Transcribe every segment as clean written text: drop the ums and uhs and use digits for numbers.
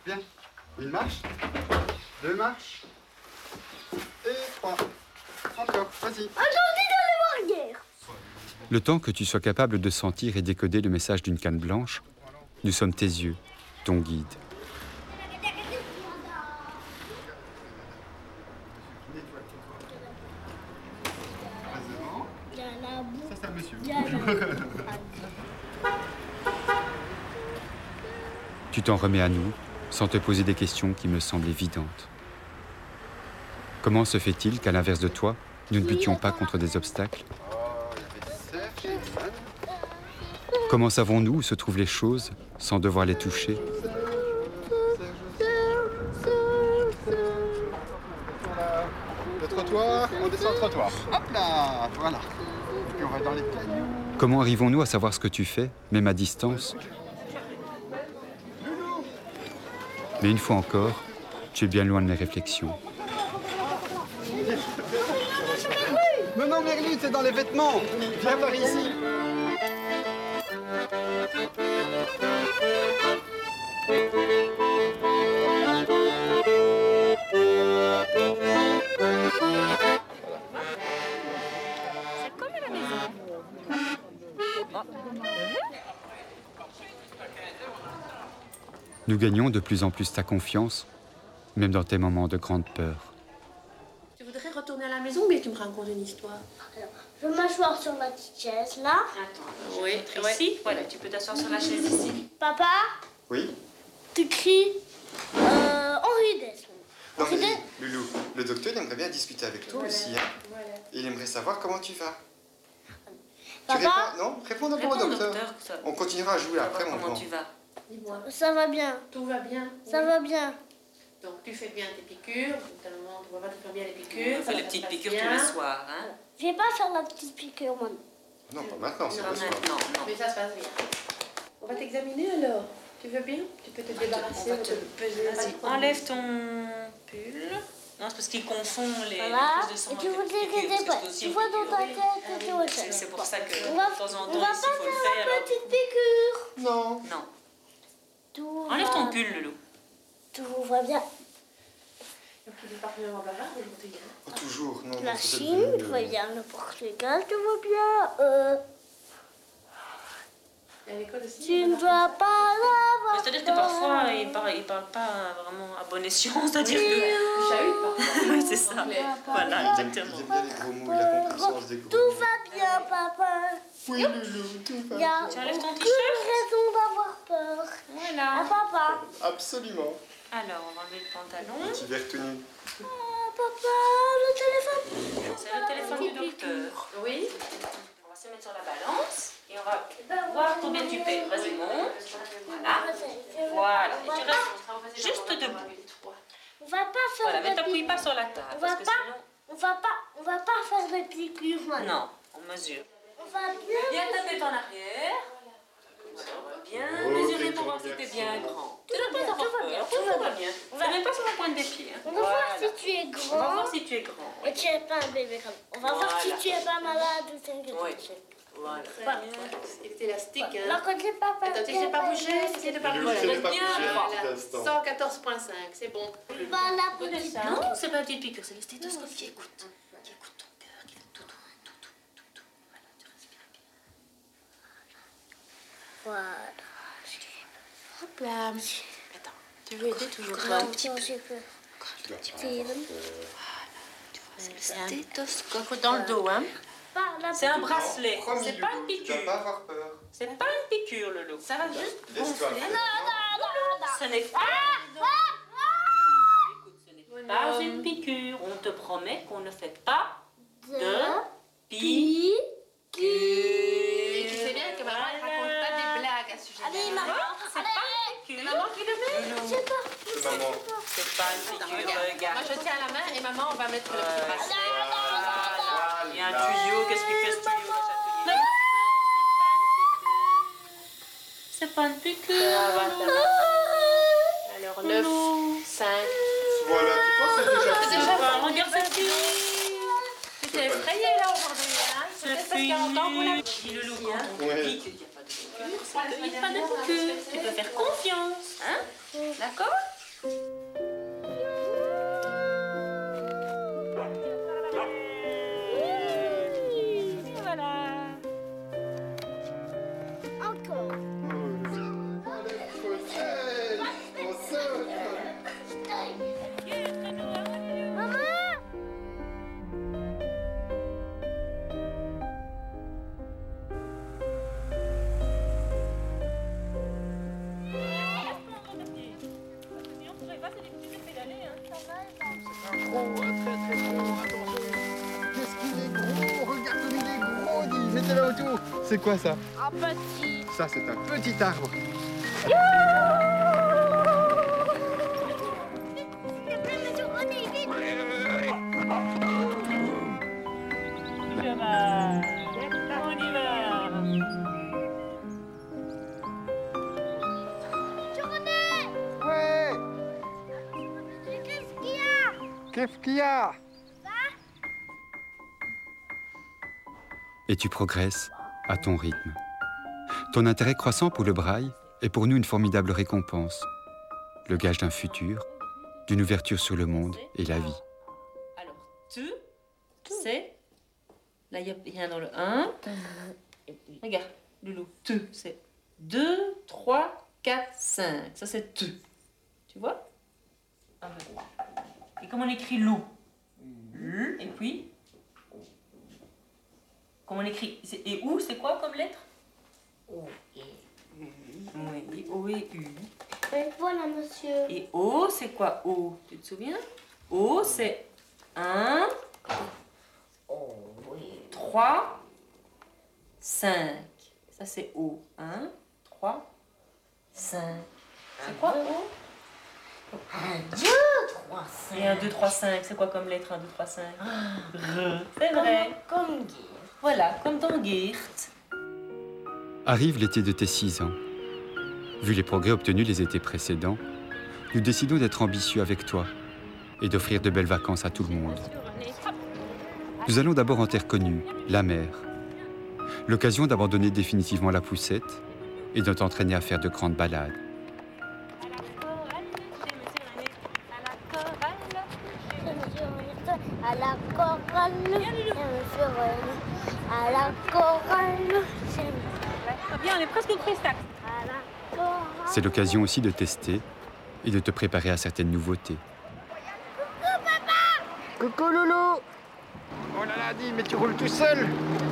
Bien. Une marche. 2 marches. Et 3. Encore, vas-y. Le temps que tu sois capable de sentir et décoder le message d'une canne blanche, nous sommes tes yeux, ton guide. Ça, c'est un monsieur. Tu t'en remets à nous, sans te poser des questions qui me semblent évidentes. Comment se fait-il qu'à l'inverse de toi, nous ne butions pas contre des obstacles ? Comment savons-nous où se trouvent les choses sans devoir les toucher ? Le trottoir, on descend le trottoir. Hop là, voilà. Et puis on va dans les cailloux. Comment arrivons-nous à savoir ce que tu fais, même à distance ? Mais une fois encore, tu es bien loin de mes réflexions. Non, Merlin, c'est dans les vêtements. Viens par ici. C'est comme à la maison. Nous gagnons de plus en plus ta confiance, même dans tes moments de grande peur. Tu voudrais retourner à la maison ou bien tu me racontes une histoire? Alors, je vais m'asseoir sur ma petite chaise là. Attends, oui, ici. Voilà, tu peux t'asseoir sur la chaise ici. Papa, Oui. tu cries Henri Dess. Non, mais Loulou, le docteur il aimerait bien discuter avec toi aussi. Hein. Voilà. Il aimerait savoir comment tu vas. Papa, Tu réponds, non, réponds d'abord Réponds au au docteur. docteur. On continuera à jouer après, mon Comment grand. tu vas? Dis-moi. ça va bien, Tout va bien? ça va bien. Donc tu fais bien tes piqûres. Notamment, tu vas pas te faire bien les piqûres. On fait les petites piqûres tous les soirs. Hein. Je vais pas faire la petite piqûre maintenant. Non, pas maintenant, c'est Non, le soir. Maintenant, non. Mais ça se passe bien. On va t'examiner alors. Tu veux bien? Tu peux te débarrasser. On va te peser. Vas-y, enlève ton pull. Non, c'est parce qu'il confond les Voilà, prises de sang et tu avec vous les piqûres, inquiétez parce pas. que c'est Tu aussi vois une dans ta piqûre. tête que tu vois. C'est pour ça que On va, de temps en on temps, va ici, pas il faut le faire faire. la alors. petite piqûre. Non. Non. Tout Enlève ton va- pull, Loulou. Tout va bien. Donc tu es particulièrement bavard au Portugal. Oh, toujours, non. La non, c'est Chine, devenu, tout va bien. Le Portugal, tout va bien. Et à l'école aussi. Tu ne vas pas l'avoir. C'est-à-dire que parfois, il parle pas vraiment à bon escient, c'est-à-dire que... Je chahute parfois. Oui, c'est ça. Anglais. Voilà, Il exactement. aime bien les gros mots, il a compris des gros Tout mots. va bien, papa. Oui, Loulou, tout Il va n'y a bien. Tu enlèves ton aucune t-shirt? raison d'avoir peur. Ah, Voilà. papa. Absolument. Alors, on va enlever le pantalon. Petit verre tout nu. Ah, papa, le téléphone. C'est le téléphone du docteur. Oui. On va se mettre sur la balance et on va voir combien tu pèses. Vas-y, monte. Voilà. Voilà. Et tu restes juste debout. On va pas faire Voilà, mais des t'appuies piqûres. pas sur la table. On va Parce que pas, sinon... on va pas faire des piqûres maintenant. Non, on mesure. On va bien. Bien ta tête en arrière. On va bien mesurer pour voir si t'es bien grand. Tu dois pas avoir peur. Tout va bien. On va même pas sur la pointe des pieds. hein. On va voir Voilà. si tu es On va grand voir si tu es grand. et tu es pas un bébé comme. On va voir si Voilà. tu es pas malade ou t'inquiète. Oui. Voilà. Voilà. C'est élastique. Là, Hein. quand j'ai pas peur. Attends, tu sais pas bouger, tu sais pas Loulou, bouger. je n'ai pas Bien, bougé un Voilà. petit instant. 114,5, c'est bon. Bah, la petite. Non, c'est pas une petite piqûre, c'est le stéthoscope qui écoute. Qui écoute ton cœur, qui fait tout, tout, tout, tout, tout, tout. Voilà, tu respires bien. Voilà. Hop là. Attends, tu veux aider toujours Un petit peu. Tu dois C'est le C'est un stéthoscope. dans le dos, hein. C'est un bracelet, Promis, c'est pas Loulou, une tu dois piqûre. pas avoir peur. C'est pas une piqûre, Loulou. Ça va juste Laisse-toi gonfler. faire. Ce n'est pas... Écoute, ce n'est pas une piqûre. On te promet qu'on ne fait pas de piqûre. Et tu sais bien que maman ne raconte pas des blagues à ce sujet. Allez, maman. C'est pas une piqûre. Maman qui le met. C'est maman. C'est pas une piqûre, Moi regarde. je tiens la main et maman on va mettre le petit bracelet. Il y a un tuyau, qu'est-ce qu'il fait ce tuyau? C'est pas une piqûre. Alors 9, 5. Voilà, tu penses que c'est déjà C'est fini. déjà Regarde cette fille. Tu t'es effrayée là aujourd'hui, hein? C'est peut-être parce qu'il y a longtemps qu'on l'a Dis le loup, ici, quand hein. on te dit qu'il n'y a pas de piqûre, c'est qu'il n'y a pas de piqûre. Tu peux faire confiance. Hein? D'accord? Voilà. Encore. Maman! Qu'est-ce qu'il est gros! Regarde comme il est gros, dis! Mettez-le autour! C'est quoi ça? Un petit. Ça, c'est un petit arbre. On y va. Ouais! Qu'est-ce qu'il y a? Qu'est-ce qu'il y a? Et tu progresses à ton rythme. Ton intérêt croissant pour le braille est pour nous une formidable récompense, le gage d'un futur, d'une ouverture sur le monde et la vie. Alors, tu, c'est... Là, il y a rien dans le 1. Regarde, Loulou. Tu, c'est 2, 3, 4, 5. Ça, c'est tu. Tu vois? Et comment on écrit loup? Et puis? Comment on écrit? Et où, c'est quoi comme lettre? O et U. Oui, O et U. Voilà, monsieur. Et O, c'est quoi O? Tu te souviens? O, c'est 1, 3, 5. Ça, c'est O. 1, 3, 5. C'est quoi O? 1, 2, 3, 5. Et 1, 2, 3, 5. C'est quoi comme lettre 1, 2, 3, 5? R. C'est vrai. Comme Guy. Voilà, comme dans Geert. Arrive l'été de tes 6 ans. Vu les progrès obtenus les étés précédents, nous décidons d'être ambitieux avec toi et d'offrir de belles vacances à tout le monde. Nous allons d'abord en terre connue, la mer. L'occasion d'abandonner définitivement la poussette et de t'entraîner à faire de grandes balades. À la chorale, monsieur René. À la chorale, Bien, on est presque au Christac. à la chorale. C'est l'occasion aussi de tester et de te préparer à certaines nouveautés. Coucou Loulou! Oh là là, dis, mais tu roules tout seul!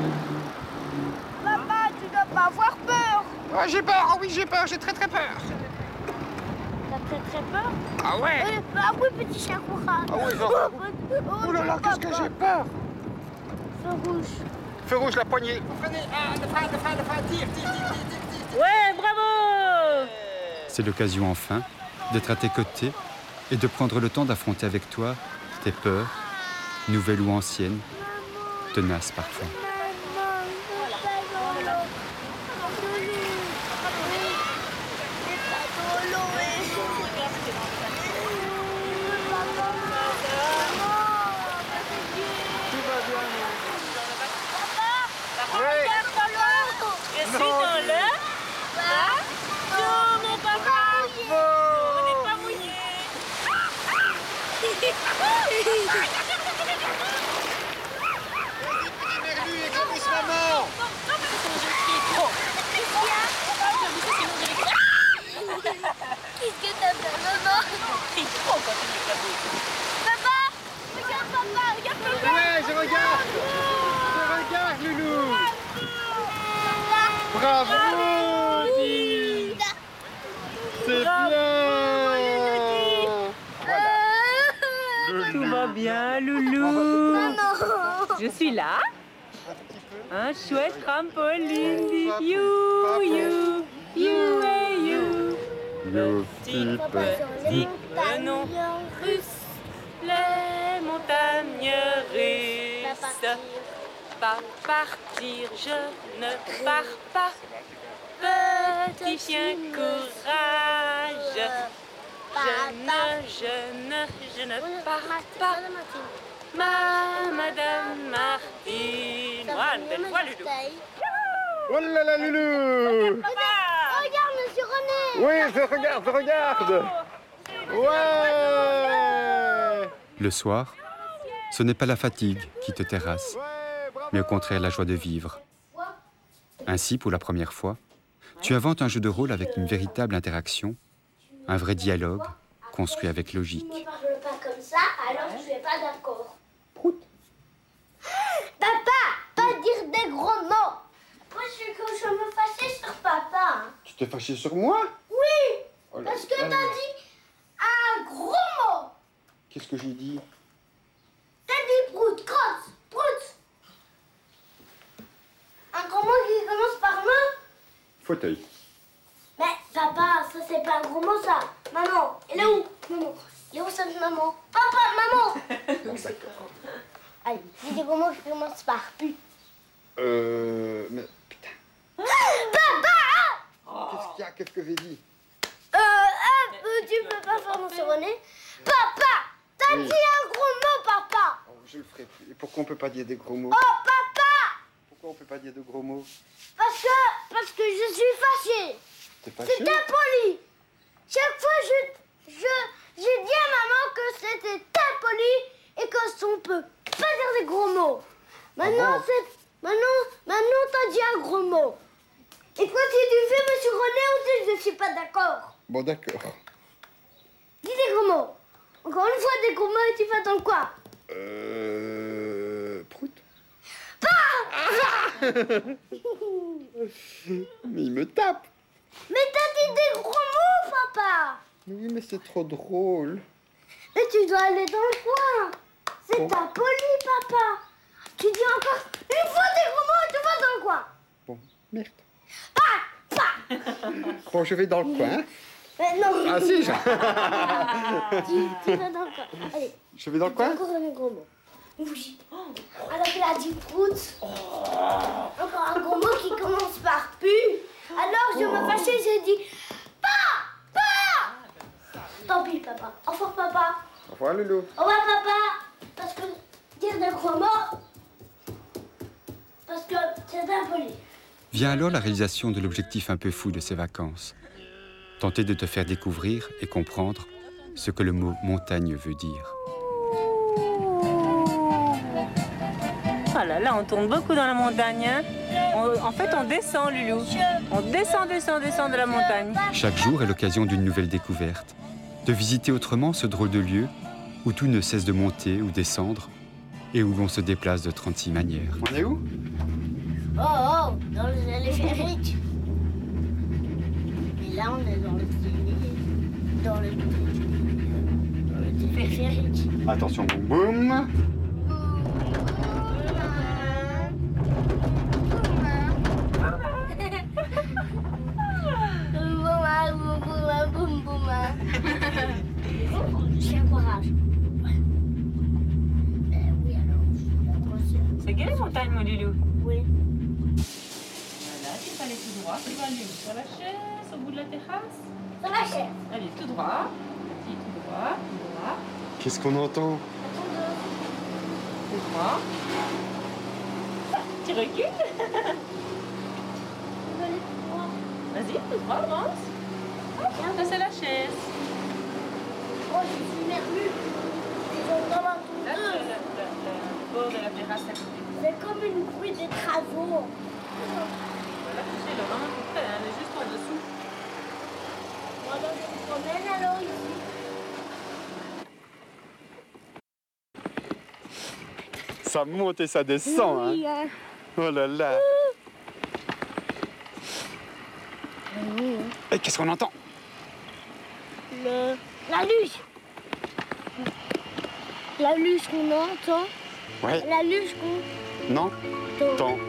Papa, tu dois pas avoir peur. Oh, j'ai peur! Oh oui, j'ai peur! J'ai très très peur! T'as très peur? Ah ouais! Ah oui, petit chien courage. Ah oui, genre... Oh là là, qu'est-ce que j'ai peur! Feu rouge. Feu rouge, la poignée! Freinez! Ah, de frein, tire! Ouais, bravo! C'est l'occasion enfin d'être à tes côtés et de prendre le temps d'affronter avec toi tes peurs, nouvelles ou anciennes, tenaces parfois. Je suis dans le... Non, mon papa! On n'est pas mouillé! Qu'est-ce que t'as fait, maman? Crie trop quand tu m'éclabousses. Papa! Regarde papa, regarde papa! Ouais, je regarde! Je regarde, Loulou! Bravo! Dis. C'est bien! Voilà. Tout va bien, Loulou. Je suis là. Un chouette trampoline. Dit you, you, you et you. Petit, petit, le nom russe. Les montagnes russes. Pas partir, je ne pars pas. Petit chien courage. Je ne pars pas. Madame Martine. Voilà, une belle fois, Loulou. Oh là là, Loulou! Regarde, monsieur René! Oui, je regarde! C'est Ouais! Le soir, ce n'est pas la fatigue qui te terrasse, mais au contraire la joie de vivre. Ainsi, pour la première fois, tu inventes un jeu de rôle avec une véritable interaction, un vrai dialogue construit avec logique. Tu ne me parles pas comme ça, alors tu n'es pas d'accord. Papa, pas dire des gros mots. Moi, je me fâchais sur papa. Hein. Tu t'es fâché sur moi? Oui, Oh là parce que là. t'as dit un gros mot. Qu'est-ce que j'ai dit? T'as dit prout, crotte, prout. Un gros mot qui commence par me. Fauteuil. Mais papa, ça c'est pas un gros mot ça. Maman, elle est où? Maman, elle est où cette maman? Papa, maman. Allez, dis des gros mots qui commencent par pu. Mais putain. Papa! Qu'est-ce qu'il y a? Qu'est-ce que j'ai dit? Tu peux pas faire mon nez. Papa! T'as Oui. dit un gros mot, papa! Oh, je le ferai plus. Et pourquoi on peut pas dire des gros mots? Oh, papa! Pourquoi on peut pas dire de gros mots? Parce que je suis fâchée. T'es C'est fâché? impoli. Chaque fois, j'ai dit à maman que c'était impoli et qu'on peut pas dire des gros mots. Maintenant, bon maintenant, t'as dit un gros mot. Et toi, si tu fais Monsieur René aussi, je ne suis pas d'accord. Bon, d'accord. Dis des gros mots. Encore une fois, des gros mots et tu vas dans le coin. Prout. Mais il me tape. Mais t'as dit des gros mots, papa. Oui, mais c'est trop drôle. Mais tu dois aller dans le coin. C'est Bon. impoli, papa. Tu dis encore une fois des gros mots et tu vas dans le coin. Bon, merde. Pas. Bon, je vais dans le coin. Mais non. Ah si, Tu vas dans le coin. Allez, je vais dans le coin. encore un gros mot. Oui. Alors il a dit prout. Encore un gros mot qui commence par pu. Alors je me fâchais, j'ai dit pas. Tant pis, papa. Au revoir, papa. Au revoir, Loulou. Au revoir, papa. Parce que dire des gros mots, parce que c'est impoli. Vient alors la réalisation de l'objectif un peu fou de ces vacances. Tenter de te faire découvrir et comprendre ce que le mot montagne veut dire. Oh là là, on tourne beaucoup dans la montagne. Hein. En fait, on descend, Loulou. On descend de la montagne. Chaque jour est l'occasion d'une nouvelle découverte, de visiter autrement ce drôle de lieu où tout ne cesse de monter ou descendre et où l'on se déplace de 36 manières. On est où? Oh, dans le téléphérique. Et là, on est dans le téléphérique. Attention, boum boum. Boum, boum. J'ai courage. Oui, alors. C'est quelle montagne, mon Loulou? Oui. Voilà, tu vas aller tout droit. Tu vas aller où? Sur la chaise, au bout de la terrasse? Dans la chaise. Allez, tout droit. Petit, tout droit, tout droit, Qu'est-ce qu'on entend? tout droit. Tu recules? Vas-y, tout droit, avance. Ça, c'est la chaise. Oh, je suis nerveux. Ils ont dans la Là, c'est tondeuse. le bord de la terrasse à côté. C'est comme une bruit des travaux. Voilà, tu sais, il est vraiment tout près, hein, elle est juste en dessous. Voilà, je me promène alors ici. Ça monte et ça descend, hein. Oh là là. Et qu'est-ce qu'on entend? La luge. La luge qu'on entend. Ouais. La luge qu'on Non? Temps.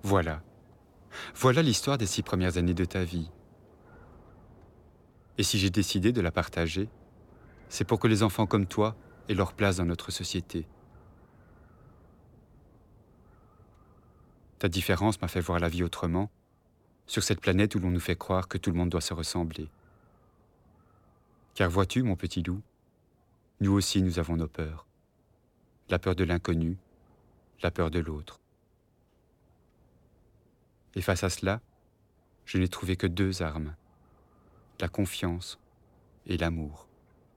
Voilà. Voilà l'histoire des 6 premières années de ta vie. Et si j'ai décidé de la partager, c'est pour que les enfants comme toi aient leur place dans notre société. Ta différence m'a fait voir la vie autrement, sur cette planète où l'on nous fait croire que tout le monde doit se ressembler. Car vois-tu, mon petit loup, nous aussi nous avons nos peurs. La peur de l'inconnu, la peur de l'autre. Et face à cela, je n'ai trouvé que 2 armes, la confiance et l'amour.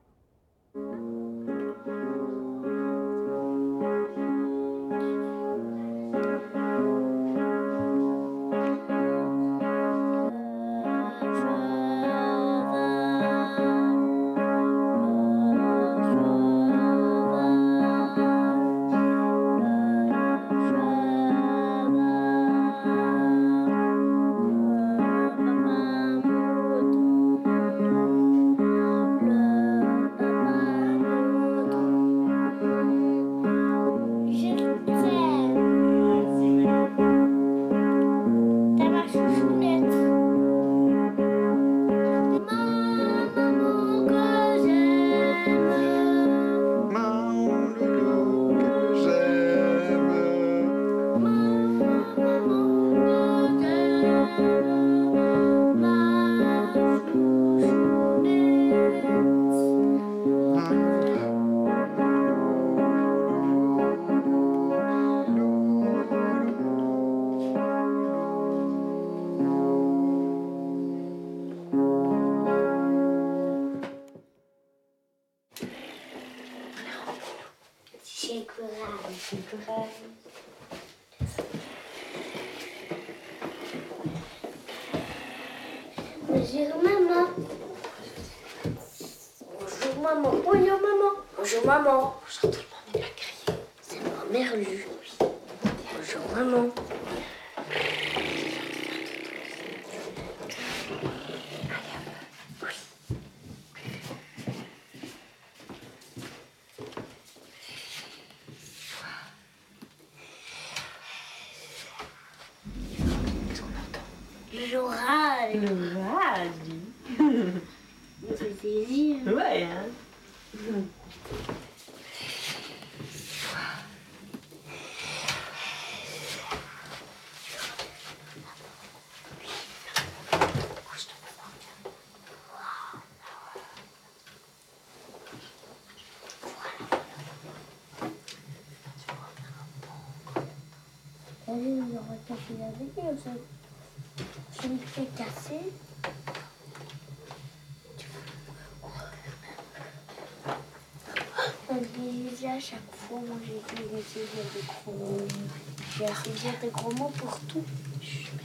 Bonjour maman. Bonjour maman. Bonjour maman. Bonjour maman. Bonjour tout le monde, il a crié. C'est ma mère Lu. Bonjour maman. L'orage. L'orage. Ça fait plaisir. Ouais, hein. Allez, on aura cassé la vie, ça. Je me fais casser. On dit à chaque fois, moi j'ai essayé de dire des gros mots. J'ai essayé de dire des gros mots pour tout.